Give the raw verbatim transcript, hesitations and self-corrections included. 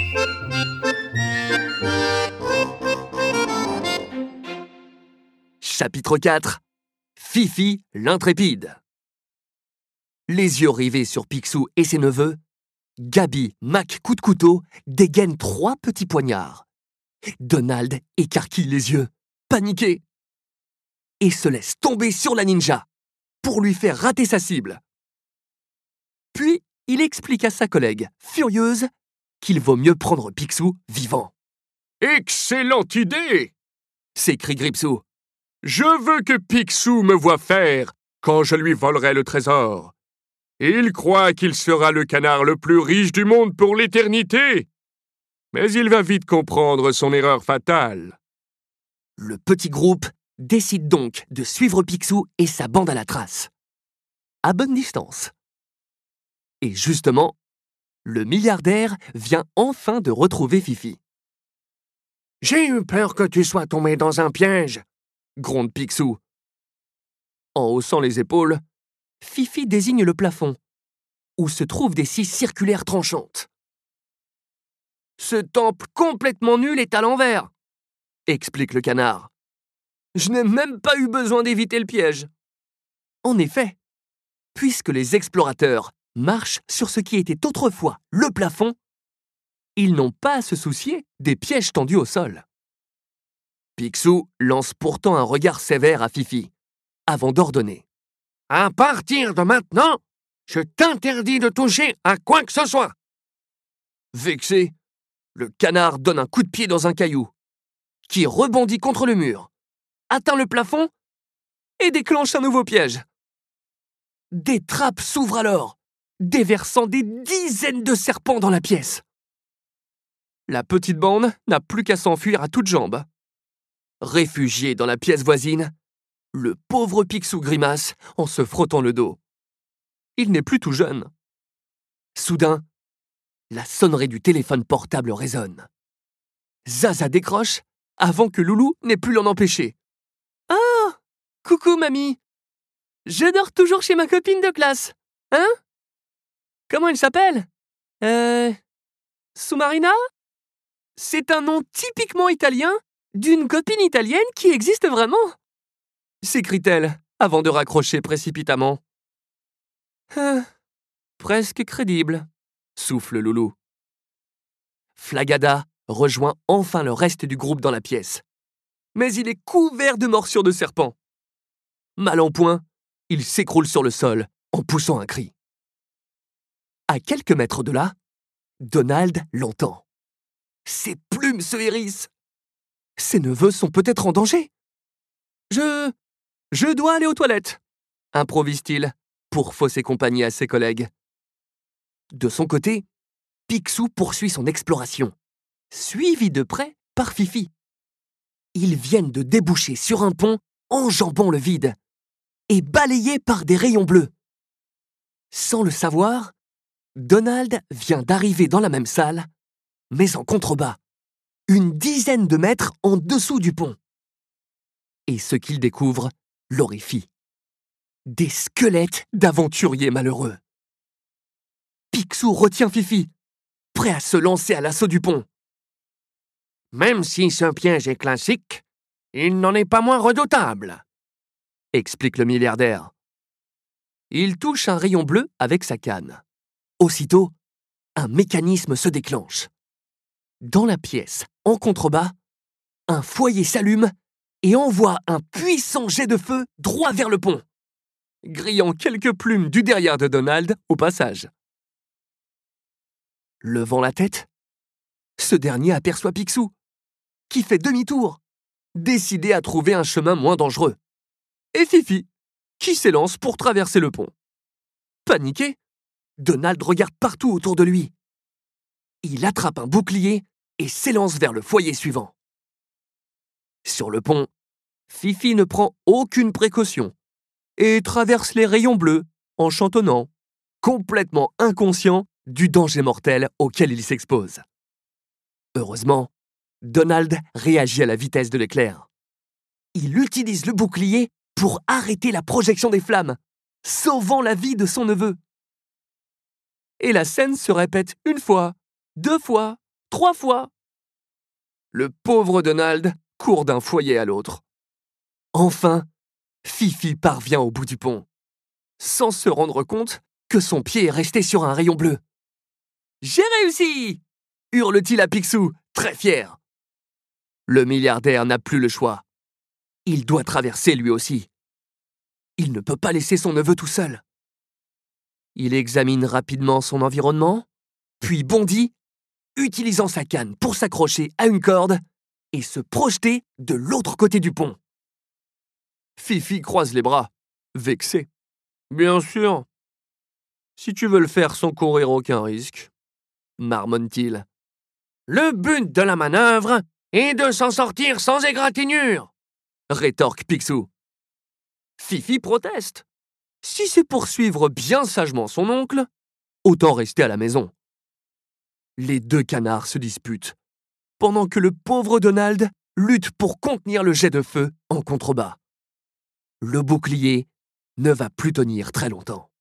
Chapitre quatre. Fifi l'intrépide. Les yeux rivés sur Picsou et ses neveux, Gabi, Mac coup de couteau, dégaine trois petits poignards. Donald écarquille les yeux, paniqué, et se laisse tomber sur la ninja pour lui faire rater sa cible. Puis, il explique à sa collègue, furieuse, qu'il vaut mieux prendre Picsou vivant. « Excellente idée !» s'écrie Gripsou. « Je veux que Picsou me voie faire quand je lui volerai le trésor. Il croit qu'il sera le canard le plus riche du monde pour l'éternité. Mais il va vite comprendre son erreur fatale. » Le petit groupe décide donc de suivre Picsou et sa bande à la trace, à bonne distance. Et justement, le milliardaire vient enfin de retrouver Fifi. « J'ai eu peur que tu sois tombé dans un piège !» gronde Picsou. En haussant les épaules, Fifi désigne le plafond, où se trouvent des scies circulaires tranchantes. « Ce temple complètement nul est à l'envers !» explique le canard. « Je n'ai même pas eu besoin d'éviter le piège. » En effet, puisque les explorateurs marchent sur ce qui était autrefois le plafond, ils n'ont pas à se soucier des pièges tendus au sol. Picsou lance pourtant un regard sévère à Fifi, avant d'ordonner. « À partir de maintenant, je t'interdis de toucher à quoi que ce soit !» Vexé, le canard donne un coup de pied dans un caillou, qui rebondit contre le mur, atteint le plafond et déclenche un nouveau piège. Des trappes s'ouvrent alors, déversant des dizaines de serpents dans la pièce. La petite bande n'a plus qu'à s'enfuir à toutes jambes. Réfugié dans la pièce voisine, le pauvre Picsou grimace en se frottant le dos. Il n'est plus tout jeune. Soudain, la sonnerie du téléphone portable résonne. Zaza décroche avant que Loulou n'ait pu l'en empêcher. « Ah, coucou mamie. Je dors toujours chez ma copine de classe. Hein? Comment elle s'appelle? Euh... Soumarina? C'est un nom typiquement italien d'une copine italienne qui existe vraiment !» s'écrie-t-elle avant de raccrocher précipitamment. Ah, presque crédible, souffle Loulou. Flagada rejoint enfin le reste du groupe dans la pièce. Mais il est couvert de morsures de serpents. Mal en point, il s'écroule sur le sol en poussant un cri. À quelques mètres de là, Donald l'entend. Ses plumes se hérissent. Ses neveux sont peut-être en danger. Je... je dois aller aux toilettes, improvise-t-il pour fausser compagnie à ses collègues. De son côté, Picsou poursuit son exploration, suivi de près par Fifi. Ils viennent de déboucher sur un pont enjambant le vide et balayé par des rayons bleus. Sans le savoir, Donald vient d'arriver dans la même salle, mais en contrebas, une dizaine de mètres en dessous du pont. Et ce qu'il découvre l'horrifie. Des squelettes d'aventuriers malheureux. Picsou retient Fifi, prêt à se lancer à l'assaut du pont. « Même si ce piège est classique, il n'en est pas moins redoutable !» explique le milliardaire. Il touche un rayon bleu avec sa canne. Aussitôt, un mécanisme se déclenche. Dans la pièce, en contrebas, un foyer s'allume et envoie un puissant jet de feu droit vers le pont, grillant quelques plumes du derrière de Donald au passage. Levant la tête, ce dernier aperçoit Picsou, qui fait demi-tour, décidé à trouver un chemin moins dangereux, et Fifi, qui s'élance pour traverser le pont. Paniqué, Donald regarde partout autour de lui. Il attrape un bouclier et s'élance vers le foyer suivant. Sur le pont, Fifi ne prend aucune précaution et traverse les rayons bleus en chantonnant, complètement inconscient du danger mortel auquel il s'expose. Heureusement, Donald réagit à la vitesse de l'éclair. Il utilise le bouclier pour arrêter la projection des flammes, sauvant la vie de son neveu. Et la scène se répète une fois, deux fois, trois fois. Le pauvre Donald court d'un foyer à l'autre. Enfin, Fifi parvient au bout du pont, sans se rendre compte que son pied est resté sur un rayon bleu. « J'ai réussi !» hurle-t-il à Picsou, très fier. Le milliardaire n'a plus le choix. Il doit traverser lui aussi. Il ne peut pas laisser son neveu tout seul. Il examine rapidement son environnement, puis bondit, utilisant sa canne pour s'accrocher à une corde et se projeter de l'autre côté du pont. Fifi croise les bras, vexé. « Bien sûr, si tu veux le faire sans courir aucun risque, » marmonne-t-il. « Le but de la manœuvre est de s'en sortir sans égratignure !» rétorque Picsou. Fifi proteste. Si c'est pour suivre bien sagement son oncle, autant rester à la maison. Les deux canards se disputent, pendant que le pauvre Donald lutte pour contenir le jet de feu en contrebas. Le bouclier ne va plus tenir très longtemps.